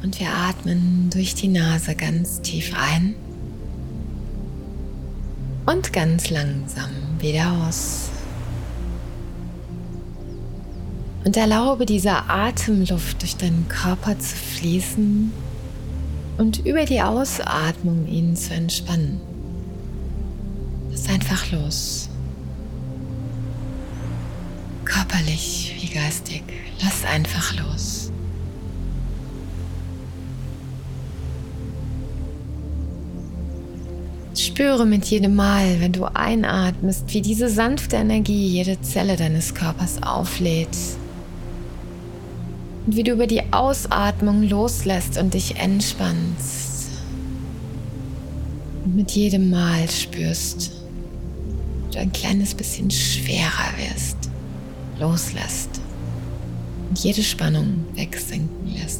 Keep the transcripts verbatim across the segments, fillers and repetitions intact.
Und wir atmen durch die Nase ganz tief ein und ganz langsam wieder aus. Und erlaube dieser Atemluft durch deinen Körper zu fließen und über die Ausatmung ihn zu entspannen. Lass einfach los. Körperlich wie geistig. Lass einfach los. Spüre mit jedem Mal, wenn du einatmest, wie diese sanfte Energie jede Zelle deines Körpers auflädt. Und wie du über die Ausatmung loslässt und dich entspannst. Und mit jedem Mal spürst, wie du ein kleines bisschen schwerer wirst, loslässt und jede Spannung wegsinken lässt.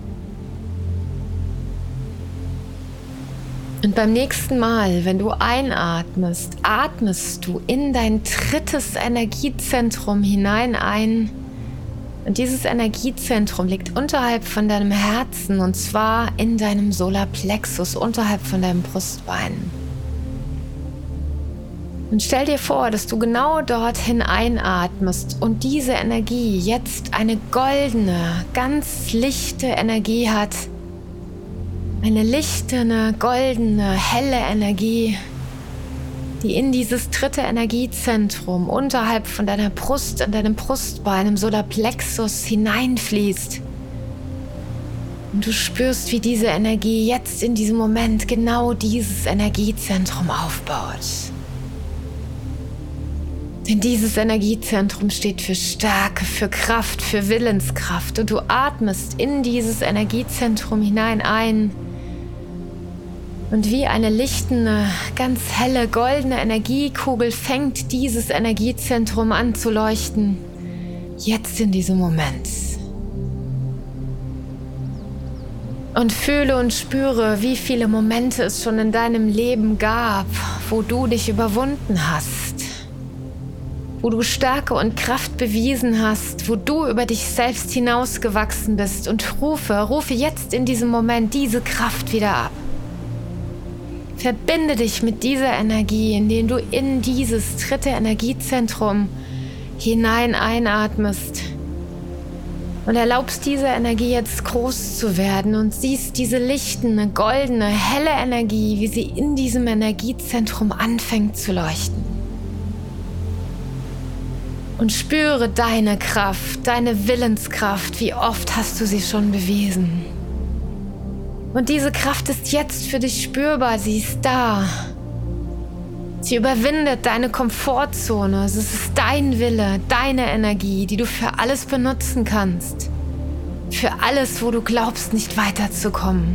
Und beim nächsten Mal, wenn du einatmest, atmest du in dein drittes Energiezentrum hinein ein. Und dieses Energiezentrum liegt unterhalb von deinem Herzen und zwar in deinem Solarplexus, unterhalb von deinem Brustbein. Und stell dir vor, dass du genau dorthin einatmest und diese Energie jetzt eine goldene, ganz lichte Energie hat. Eine lichtende, goldene, helle Energie, die in dieses dritte Energiezentrum unterhalb von deiner Brust, an deinem Brustbein, im Solarplexus hineinfließt. Und du spürst, wie diese Energie jetzt in diesem Moment genau dieses Energiezentrum aufbaut. Denn dieses Energiezentrum steht für Stärke, für Kraft, für Willenskraft. Und du atmest in dieses Energiezentrum hinein ein. Und wie eine lichtende, ganz helle, goldene Energiekugel fängt dieses Energiezentrum an zu leuchten. Jetzt in diesem Moment. Und fühle und spüre, wie viele Momente es schon in deinem Leben gab, wo du dich überwunden hast. Wo du Stärke und Kraft bewiesen hast, wo du über dich selbst hinausgewachsen bist. Und rufe, rufe jetzt in diesem Moment diese Kraft wieder ab. Verbinde dich mit dieser Energie, indem du in dieses dritte Energiezentrum hinein einatmest und erlaubst dieser Energie jetzt groß zu werden und siehst diese lichtende, goldene, helle Energie, wie sie in diesem Energiezentrum anfängt zu leuchten. Und spüre deine Kraft, deine Willenskraft, wie oft hast du sie schon bewiesen. Und diese Kraft ist jetzt für dich spürbar, sie ist da. Sie überwindet deine Komfortzone, es ist dein Wille, deine Energie, die du für alles benutzen kannst. Für alles, wo du glaubst, nicht weiterzukommen.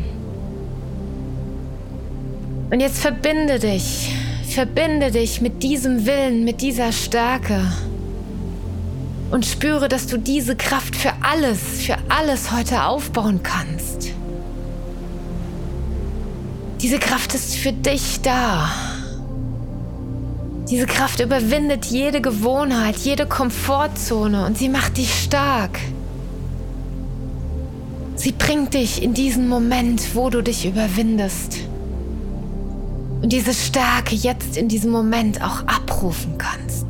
Und jetzt verbinde dich, verbinde dich mit diesem Willen, mit dieser Stärke. Und spüre, dass du diese Kraft für alles, für alles heute aufbauen kannst. Diese Kraft ist für dich da. Diese Kraft überwindet jede Gewohnheit, jede Komfortzone und sie macht dich stark. Sie bringt dich in diesen Moment, wo du dich überwindest. Und diese Stärke jetzt in diesem Moment auch abrufen kannst.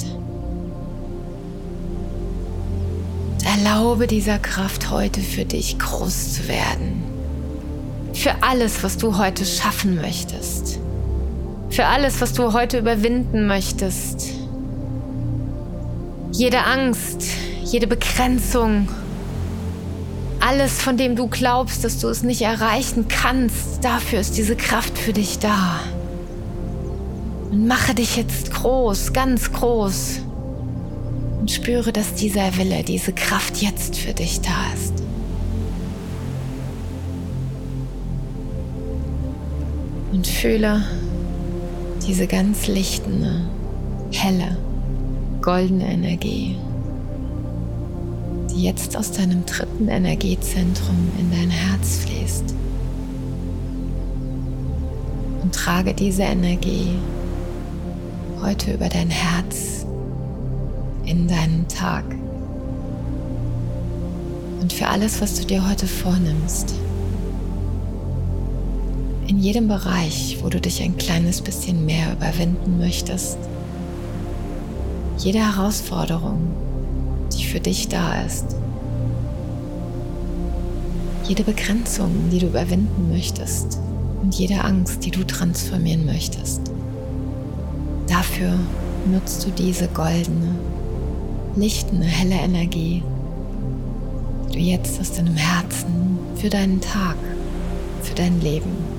Erlaube dieser Kraft heute für dich groß zu werden. Für alles, was du heute schaffen möchtest. Für alles, was du heute überwinden möchtest. Jede Angst, jede Begrenzung, alles, von dem du glaubst, dass du es nicht erreichen kannst, dafür ist diese Kraft für dich da. Und mache dich jetzt groß, ganz groß. Und spüre, dass dieser Wille, diese Kraft jetzt für dich da ist. Und fühle diese ganz lichtende, helle, goldene Energie, die jetzt aus deinem dritten Energiezentrum in dein Herz fließt. Und trage diese Energie heute über dein Herz in deinen Tag. Und für alles, was du dir heute vornimmst, in jedem Bereich, wo du dich ein kleines bisschen mehr überwinden möchtest, jede Herausforderung, die für dich da ist, jede Begrenzung, die du überwinden möchtest und jede Angst, die du transformieren möchtest. Dafür nutzt du diese goldene, lichtende, helle Energie, die du jetzt aus deinem Herzen für deinen Tag, für dein Leben